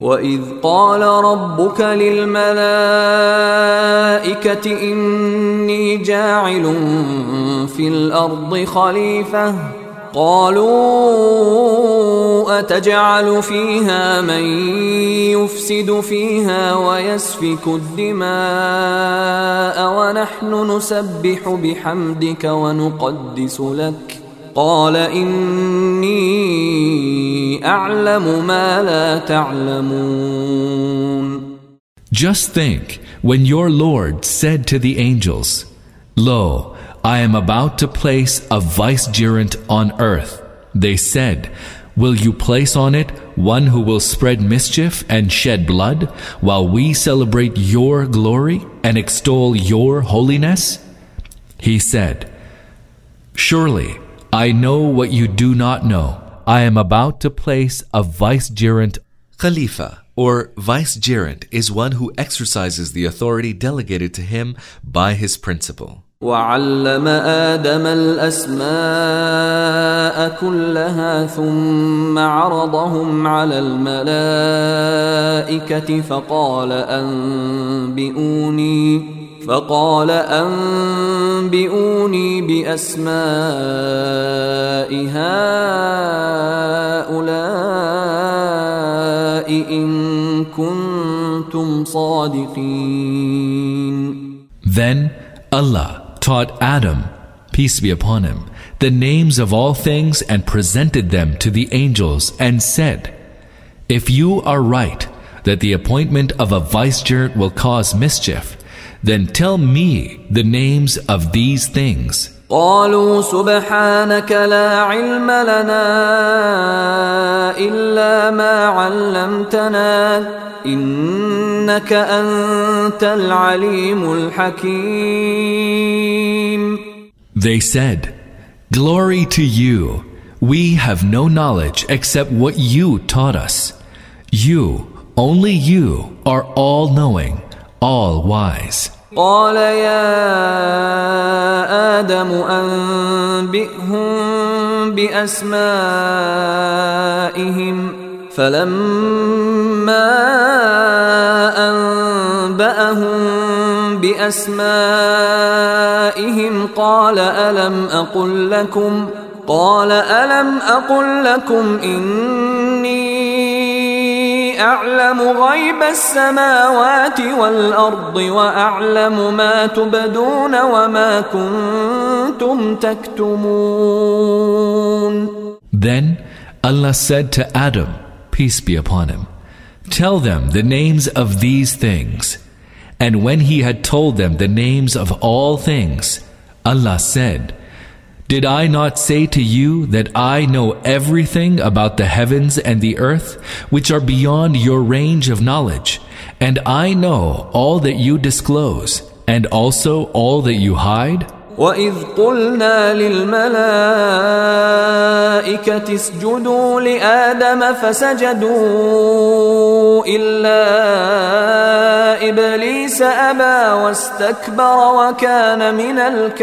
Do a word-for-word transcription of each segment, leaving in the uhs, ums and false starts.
وَإِذْ قَالَ رَبُّكَ لِلْمَلَائِكَةِ إِنِّي جَاعِلٌ فِي الْأَرْضِ خَلِيفَةً قَالُوا أَتَجْعَلُ فِيهَا مَن يُفْسِدُ فِيهَا وَيَسْفِكُ الدِّمَاءَ وَنَحْنُ نُسَبِّحُ بِحَمْدِكَ وَنُقَدِّسُ لَكَ قال إني أعلم ما لا تعلمون. Just think when your Lord said to the angels, Lo, I am about to place a vicegerent on earth. They said, Will you place on it one who will spread mischief and shed blood while we celebrate your glory and extol your holiness? He said, Surely I know what you do not know. I am about to place a vicegerent. Khalifa, or vicegerent, is one who exercises the authority delegated to him by his principal. وَعَلَّمَ آدَمَ الْأَسْمَاءَ كُلَّهَا ثُمَّ عَرَضَهُمْ عَلَى الْمَلَائِكَةِ فَقَالَ أَنبِئُونِي فقال أنبئوني بأسماء هؤلاء إن كنتم صادقين. Then Allah taught Adam, peace be upon him, the names of all things and presented them to the angels and said, If you are right that the appointment of a vicegerent will cause mischief, then tell me the names of these things. قالوا سبحانك لا علم لنا إلا ما علمتنا إنك أنت العليم الحكيم. They said, Glory to you. We have no knowledge except what you taught us. You, only you, are all-knowing, all-wise. قال يا آدم أنبئهم بأسمائهم فلما أنبأهم بأسمائهم قال ألم أقل لكم قال ألم أقل لكم إني أعلم غيب السماوات والأرض وأعلم ما تبدون وما كنتم تكتمون. Then Allah said to Adam, peace be upon him, Tell them the names of these things. And when he had told them the names of all things, Allah said, Did I not say to you that I know everything about the heavens and the earth, which are beyond your range of knowledge, and I know all that you disclose, and also all that you hide? وَإِذْ قُلْنَا لِلْمَلَائِكَةِ اسْجُدُوا لِآدَمَ فَسَجَدُوا إِلَّا إِبْلِيسَ أَبَى وَاسْتَكْبَرَ وَكَانَ مِنَ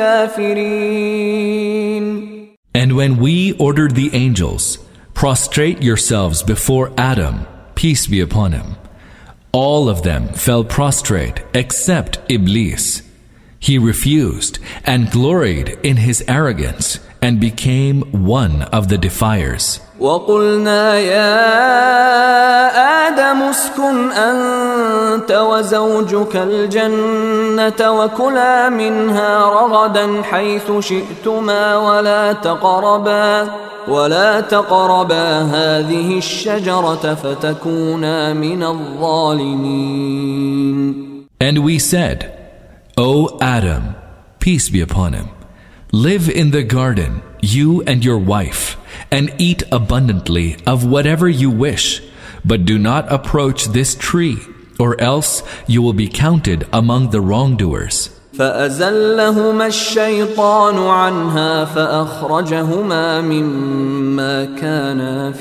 الْكَافِرِينَ. And when we ordered the angels, Prostrate yourselves before Adam, peace be upon him, all of them fell prostrate except Iblis. He refused and gloried in his arrogance and became one of the defiers. وَقُلْنَا يَا آدَمُ اسْكُنْ أَنْتَ وَزَوْجُكَ الْجَنَّةَ وَكُلَا مِنْهَا رَغَدًا حَيْثُ شِئْتُمَا وَلَا تَقْرَبَا وَلَا تَقْرَبَا هَذِهِ الشَّجَرَةَ فَتَكُونَا مِنَ الظَّالِمِينَ. And we said, O Adam, peace be upon him, live in the garden, you and your wife, and eat abundantly of whatever you wish, but do not approach this tree, or else you will be counted among the wrongdoers. فأزلهما الشيطان عنها فأخرجهما مما كانا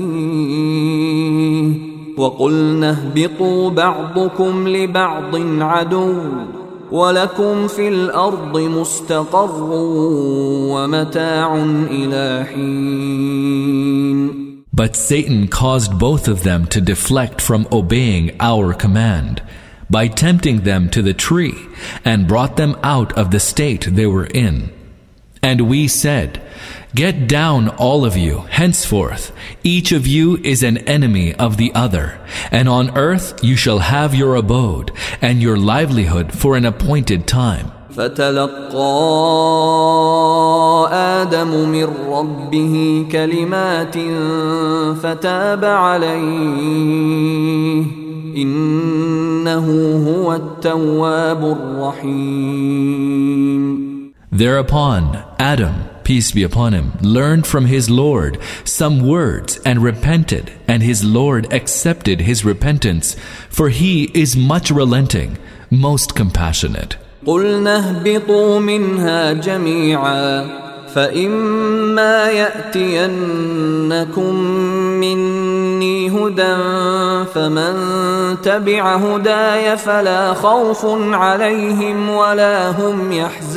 فيه وقلنا اهبطوا بعضكم لبعض عدو ولكم في الأرض مستقر ومتاع إلى حين. But Satan caused both of them to deflect from obeying our command by tempting them to the tree and brought them out of the state they were in. And we said, "Get down, all of you, henceforth. Each of you is an enemy of the other, and on earth you shall have your abode and your livelihood for an appointed time." فتلقى آدم من ربه كلمات فتاب عليه إنه هو التواب الرحيم. Thereupon Adam, peace be upon him, learned from his Lord some words and repented, and his Lord accepted his repentance, for he is much relenting, most compassionate. قلنا اهبطوا منها جميعا فإما يأتينكم مني هدى فمن تبع هداي فلا خوف عليهم ولا هم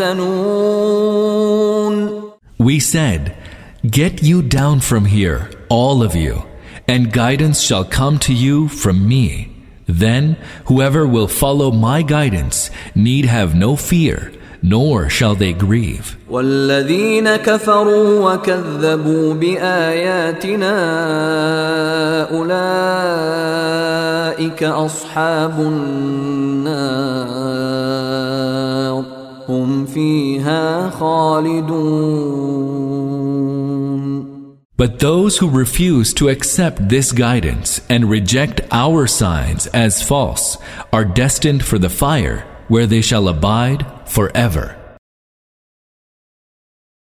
يحزنون. We said, "Get you down from here, all of you, and guidance shall come to you from me. Then whoever will follow my guidance need have no fear, nor shall they grieve." والذين كفروا وكذبوا بآياتنا أولئك أصحاب النار هم فيها خالدون. But those who refuse to accept this guidance and reject our signs as false are destined for the fire, where they shall abide forever.